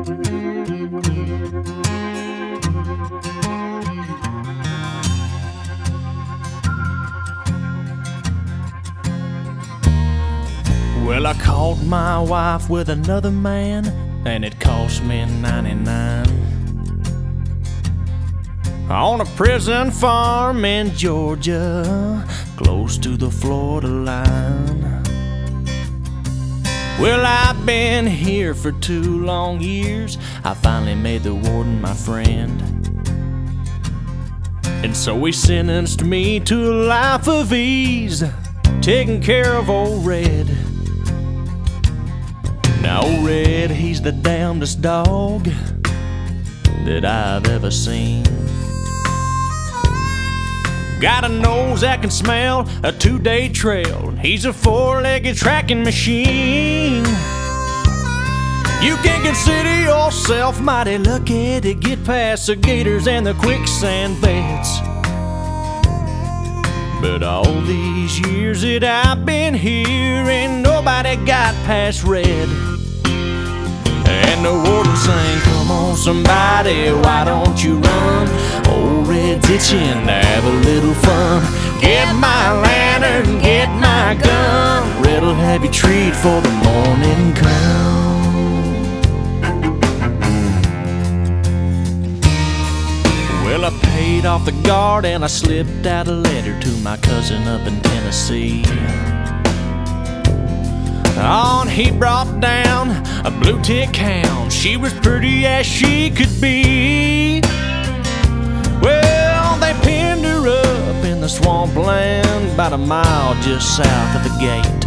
Well, I caught my wife with another man, and it cost me 99. On a prison farm in Georgia, close to the Florida line. Well, I've been here for 2 long years. I finally made the warden my friend, and so he sentenced me to a life of ease, taking care of old Red. Now old Red, he's the damnedest dog that I've ever seen. Got a nose that can smell a 2-day trail. He's a 4-legged tracking machine. You can consider yourself mighty lucky to get past the gators and the quicksand beds. But all these years that I've been here, ain't nobody got past Red. And the warden sang, "Come on somebody, why don't you run? Old Red's itching to have a little fun. Get my lantern, get my gun. Red'll have you treat for the morning come." Well, I paid off the guard and I slipped out a letter to my cousin up in Tennessee. On, he brought down a blue tick hound. She was pretty as she could be. Well, they pinned her up in the swampland about a mile just south of the gate.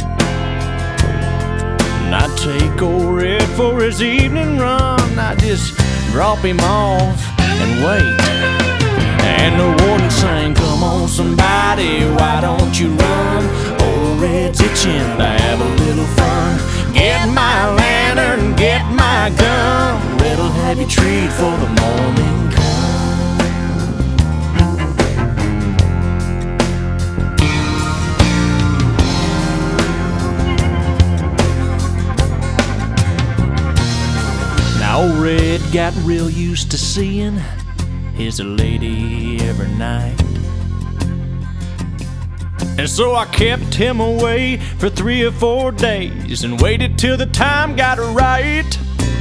And I'd take old Red for his evening run. I'd just drop him off and wait. And the warden sang, "Come on somebody, why don't you run? Old Red's itching to have a little fun. Get my lantern, get my gun. Red'll have you treat for the morning come." Now old Red got real used to seeing his lady every night, and so I kept him away for 3 or 4 days and waited till the time got right.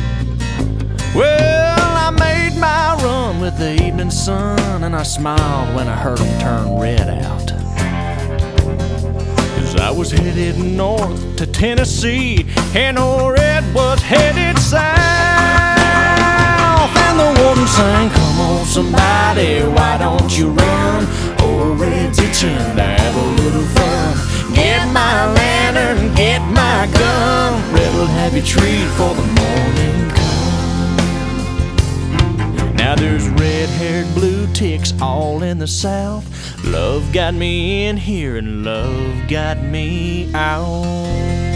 Well, I made my run with the evening sun, and I smiled when I heard him turn Red out. 'Cause I was headed north to Tennessee, and old Red was headed south. And the warden sang, "Come on somebody, why don't you run? Old Red's itching to have a little fun. Get my lantern, get my gun. Red'll have you treat for the morning come." Now there's red-haired blue ticks all in the south. Love got me in here and love got me out.